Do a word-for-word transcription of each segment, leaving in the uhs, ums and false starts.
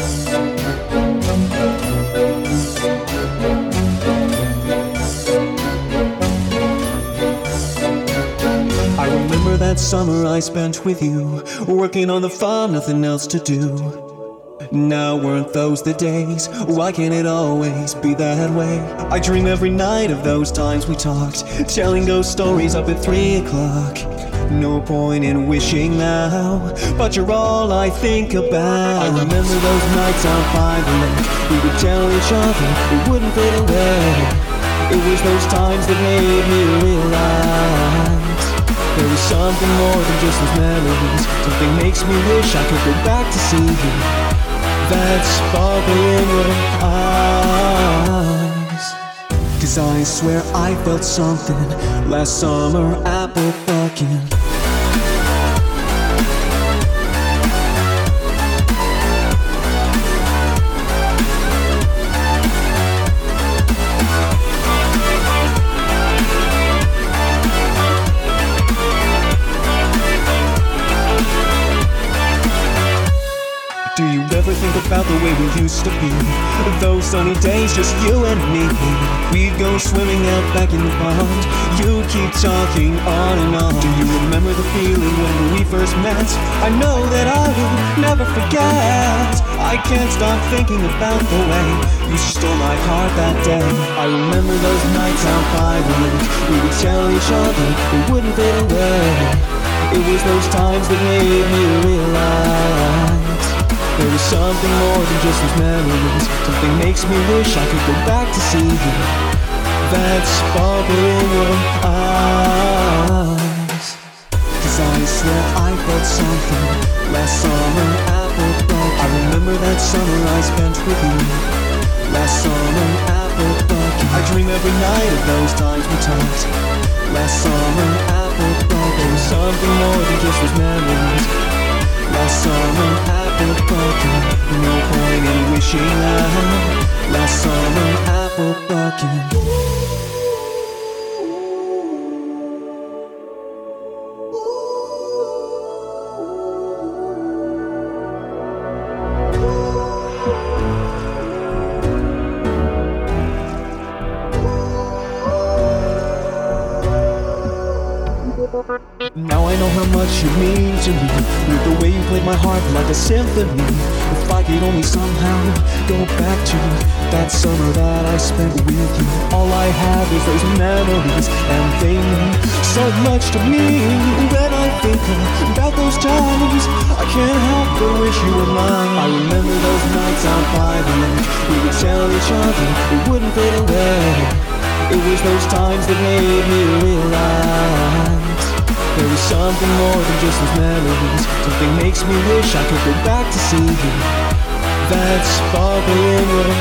I remember that summer I spent with you, working on the farm, nothing else to do. Now weren't those the days? Why can't it always be that way? I dream every night of those times we talked, telling ghost stories up at three o'clock. No point in wishing now, but you're all I think about. I remember those nights out by the lake. We would tell each other it wouldn't fade away. It was those times that made me realize there was something more than just those memories. Something makes me wish I could go back to see you, that sparkle in your eyes. 'Cause I swear I felt something last summer apple fucking. Do you ever think about the way we used to be? Those sunny days, just you and me. We'd go swimming out back in the pond. You'd keep talking on and on. Do you remember the feeling when we first met? I know that I will never forget. I can't stop thinking about the way you stole my heart that day. I remember those nights out by the lake. We would tell each other it wouldn't fade away. It was those times that made me realize there was something more than just those memories. Something makes me wish I could go back to see you, that sparkle in your eyes. 'Cause I swear I felt something last summer apple bucket. I remember that summer I spent with you, last summer apple bucket. I dream every night of those times we talked, last summer apple bucket. There was something more than just those memories. Last summer apple bucket. No point in wishing now. Last summer apple bucket. Now I know how much you mean to me, with the way you played my heart like a symphony. If I could only somehow go back to that summer that I spent with you. All I have is those memories, and they mean so much to me. When I think about those times, I can't help but wish you were mine. I remember those nights out by the lake. We would tell each other it wouldn't fade away. It was those times that made me realize there was something more than just those memories. Something makes me wish I could go back to see you, that sparkle in your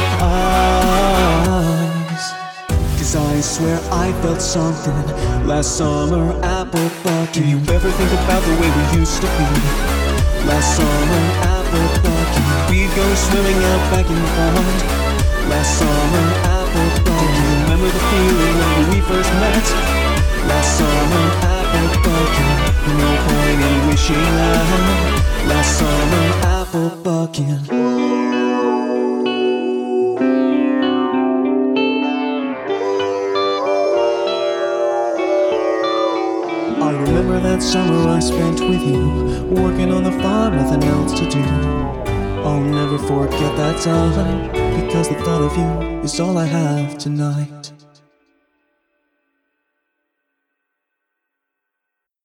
eyes. 'Cause I swear I felt something last summer apple bucket. Do you ever think about the way we used to be? Last summer apple bucket. We'd go swimming out back in the pond. Last summer apple bucket. Do you remember the feeling when we first met? Last summer apple bucket. No point in wishing now. Last summer apple bucket. I remember that summer I spent with you, working on the farm, nothing else to do. I'll never forget that time, because the thought of you is all I have tonight.